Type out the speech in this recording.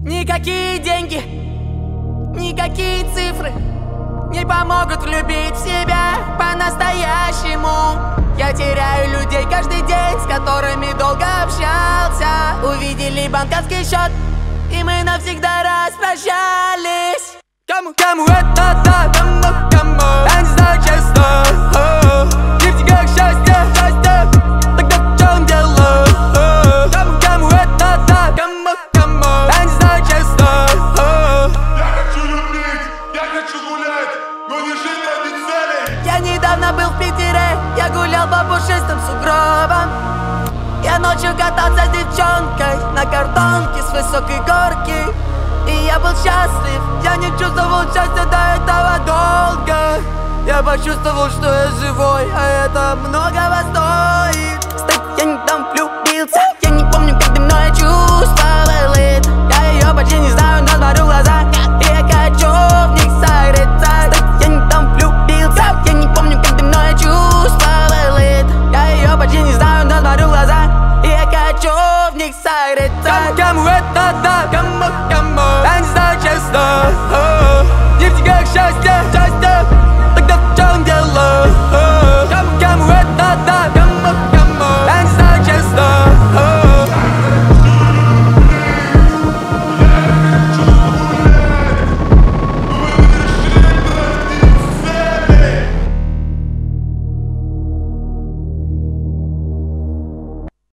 Никакие деньги, никакие цифры не помогут любить себя по-настоящему. Я теряю людей каждый день, с которыми долго общался. Увидели банковский счет, и мы навсегда распрощались. Кому это так? Я не знаю честно. Нефть как счастье, тогда в чем дело? Кому это так? Я не знаю честно. Я хочу любить, я хочу гулять, но не жить ради цели. Я недавно был в Питере, я гулял по пушистым сугробам. Я ночью катался с девчонкой на картонке с высокой горки. И я был счастлив, я не чувствовал счастья до этого долго. Я почувствовал, что я живой, а это многого стоит.